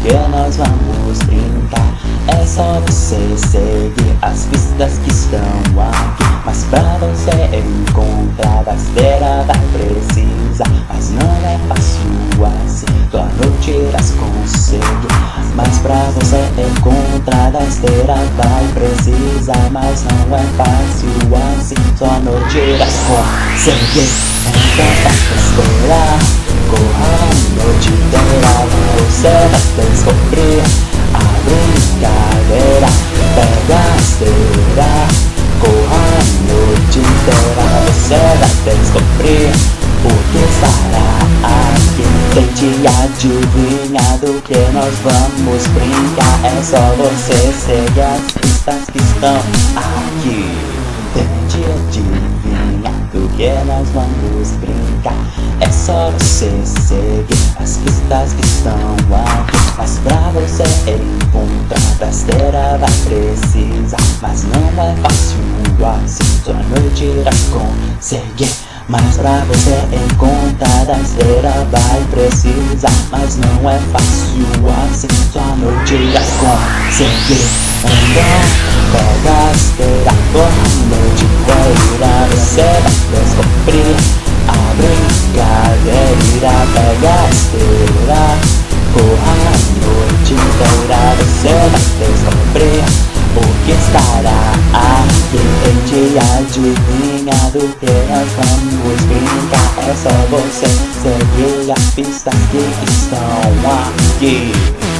que nós vamos brincar. É só você seguir as pistas que estão aqui. Mas pra você encontrar a esteira vai precisar. Mas não é fácil assim, tua noite irás conseguir. Mas pra você encontrar a esteira vai precisar. Mas não é fácil assim, tua noite irás conseguir. Então faz pra esperar, corra a noite inteira. Você vai descobrir a brincadeira. Pega a esteira, corra a noite inteira. Você vai descobrir o que estará aqui. Tente adivinhar do que nós vamos brincar. É só você seguir as pistas que estão aqui. Tente adivinhar do que nós vamos brincar. É só você seguir as pistas que estão aqui. Mas pra você encontrar a esteira vai precisar. Mas não é fácil assim, tua noite irás conseguir. Mas pra você encontrar a esteira vai precisar. Mas não é fácil assim, tua noite irás conseguir. Então pega a esteira, corra a noite inteira. Você vai descobrir a brincadeira. Pega a esteira, corra a noite inteira. Você vai descobrir o que estará aqui. Tente adivinhar do que nós vamos brincar. É só você seguir as pistas que estão aqui.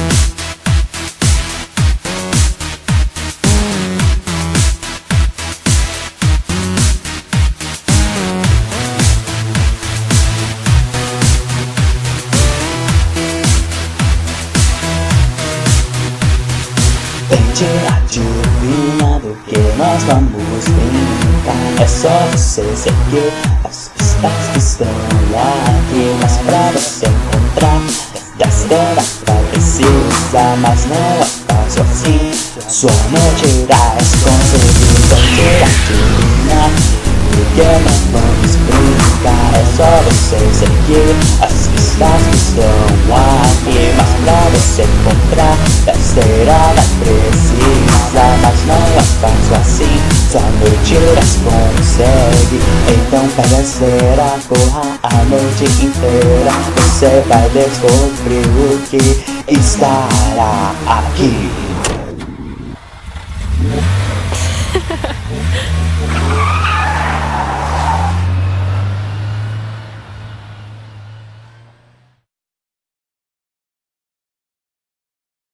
Tente adivinhar do que nós vamos brincar. É só você seguir as pistas que estão aqui. Mas pra você encontrar a esteira vai precisar. Mas não é fácil assim, sua noite irás conseguir. Tente adivinhar do que nós vamos brincar. É só você seguir as pistas que estão aqui. Mas pra você encontrar a esteira vai precisar. Mas não é fácil assim, sua noite irás conseguir. Então pega a esteira, corra a noite inteira. Você vai descobrir o que estará aqui.